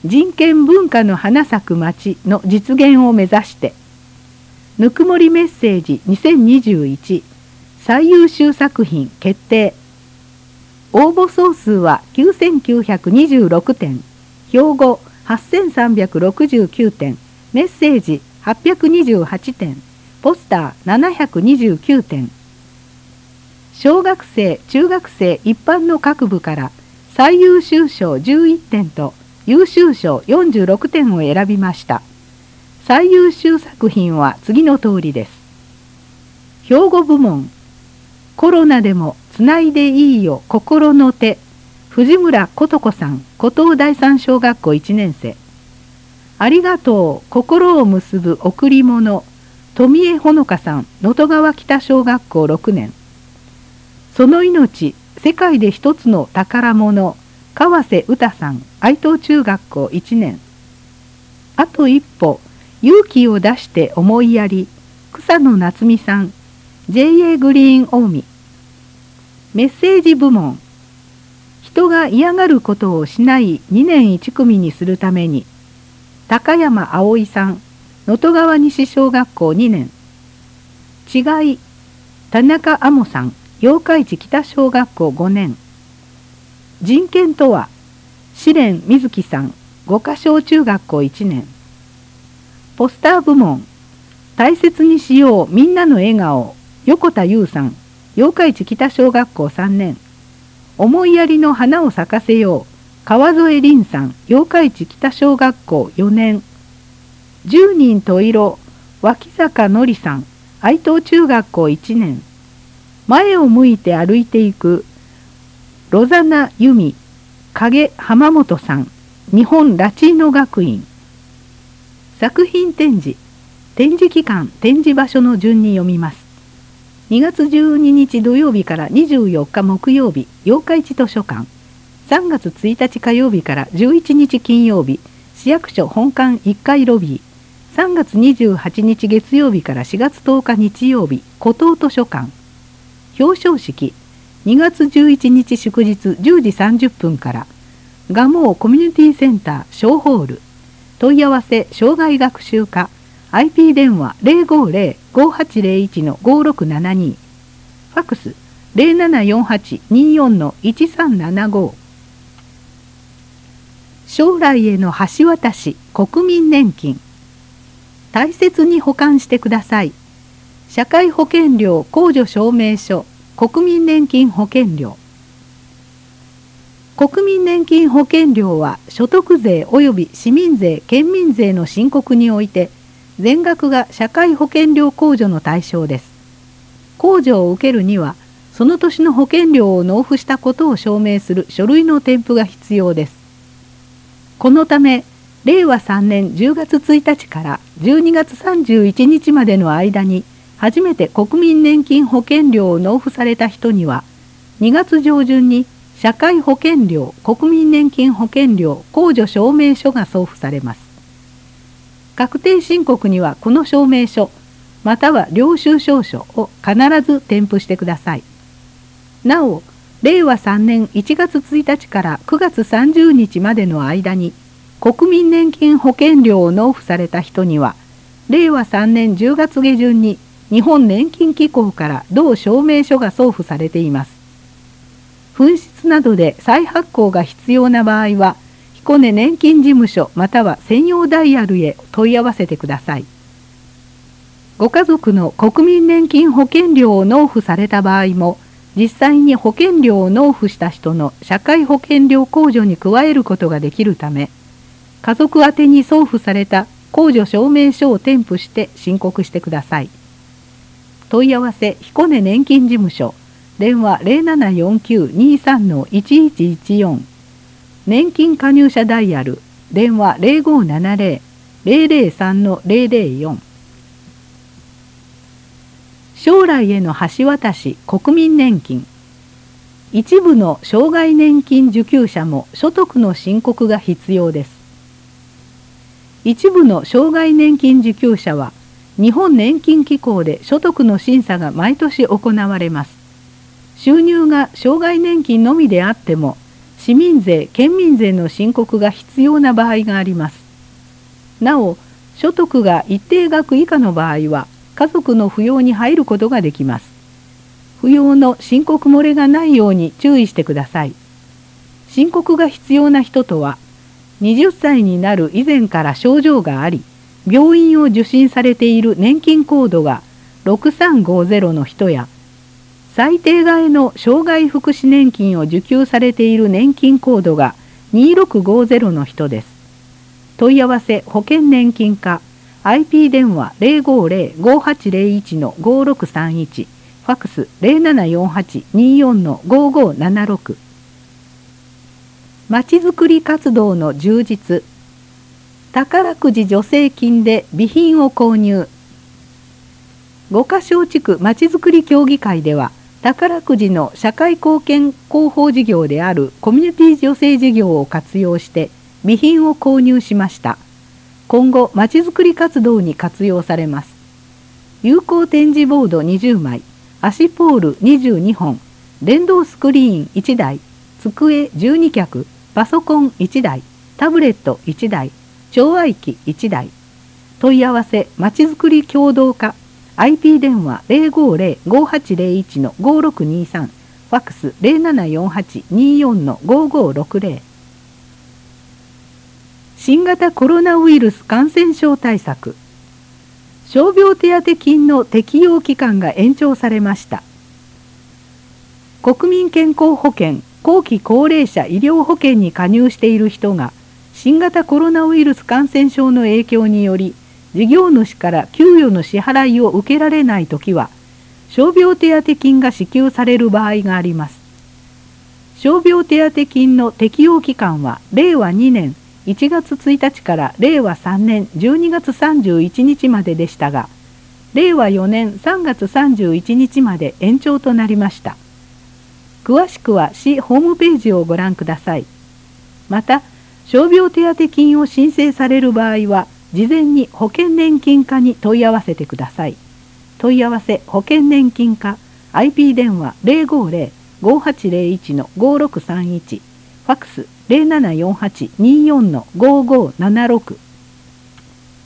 人権文化の花咲く街の実現を目指して、ぬくもりメッセージ2021最優秀作品決定。応募総数は9926点、標語8369点、メッセージ828点、ポスター729点。小学生、中学生一般の各部から最優秀賞11点と優秀賞46点を選びました。最優秀作品は次の通りです。兵庫部門、コロナでもつないでいいよ心の手、藤村琴子さん、古東第三小学校1年生。ありがとう心を結ぶ贈り物、富江ほのかさん、能登川北小学校6年。その命、世界で一つの宝物、川瀬詩さん、愛東中学校1年。あと一歩、勇気を出して思いやり、草野夏美さん、JA グリーン近江。メッセージ部門、人が嫌がることをしない2年1組にするために、高山葵さん、能登川西小学校2年。違い、田中亜萌さん、八日市北小学校5年。人権とは、試練水木さん、五箇小中学校1年。ポスター部門、大切にしようみんなの笑顔、横田優さん、八日市北小学校3年。思いやりの花を咲かせよう、川添凛さん、八日市北小学校4年。10人十色、脇坂のりさん、愛東中学校1年。前を向いて歩いていく、ロザナ由美、影浜本さん、日本ラチーノ学院。作品展示、展示期間、展示場所の順に読みます。2月12日土曜日から24日木曜日、八日市図書館。3月1日火曜日から11日金曜日、市役所本館1階ロビー。3月28日月曜日から4月10日日曜日、古東図書館。表彰式、2月11日祝日10時30分から、蒲生コミュニティセンター小ホール。問い合わせ障害学習課 IP 電話 050-5801-5672 ファックス 074824-1375。 将来への橋渡し国民年金、大切に保管してください。社会保険料控除証明書、国民年金保険料。国民年金保険料は所得税及び市民税・県民税の申告において全額が社会保険料控除の対象です。控除を受けるにはその年の保険料を納付したことを証明する書類の添付が必要です。このため令和3年10月1日から12月31日までの間に初めて国民年金保険料を納付された人には2月上旬に社会保険料国民年金保険料控除証明書が送付されます。確定申告にはこの証明書または領収証書を必ず添付してください。なお、令和3年1月1日から9月30日までの間に国民年金保険料を納付された人には令和3年10月下旬に日本年金機構から同証明書が送付されています。紛失などで再発行が必要な場合は、彦根年金事務所または専用ダイヤルへ問い合わせてください。ご家族の国民年金保険料を納付された場合も、実際に保険料を納付した人の社会保険料控除に加えることができるため、家族宛てに送付された控除証明書を添付して申告してください。問い合わせ彦根年金事務所電話 0749-23-1114 年金加入者ダイヤル電話 0570-003-004。 将来への橋渡し国民年金。一部の障害年金受給者も所得の申告が必要です。一部の障害年金受給者は日本年金機構で所得の審査が毎年行われます。収入が障害年金のみであっても市民税・県民税の申告が必要な場合があります。なお、所得が一定額以下の場合は、家族の扶養に入ることができます。扶養の申告漏れがないように注意してください。申告が必要な人とは、20歳になる以前から症状があり、病院を受診されている年金コードが6350の人や、最低替えの障害福祉年金を受給されている年金コードが2650の人です。問い合わせ保険年金課 IP 電話 050-5801-5631 ファックス 0748-24-5576。 まちづくり活動の充実。宝くじ助成金で備品を購入。五箇小地区まちづくり協議会では、宝くじの社会貢献広報事業であるコミュニティ助成事業を活用して備品を購入しました。今後まちづくり活動に活用されます。有効展示ボード20枚、足ポール22本、電動スクリーン1台、机12脚、パソコン1台、タブレット1台、調愛機1台。問い合わせまちづくり協同課IP 電話 050-5801-5623 ファックス 0748-24-5560。 新型コロナウイルス感染症対策。傷病手当金の適用期間が延長されました。国民健康保険後期高齢者医療保険に加入している人が新型コロナウイルス感染症の影響により事業主から給与の支払いを受けられないときは、傷病手当金が支給される場合があります。傷病手当金の適用期間は、令和2年1月1日から令和3年12月31日まででしたが、令和4年3月31日まで延長となりました。詳しくは市ホームページをご覧ください。また、傷病手当金を申請される場合は、事前に保険年金課に問い合わせてください。問い合わせ保険年金課 IP 電話 050-5801-5631 ファックス 0748-24-5576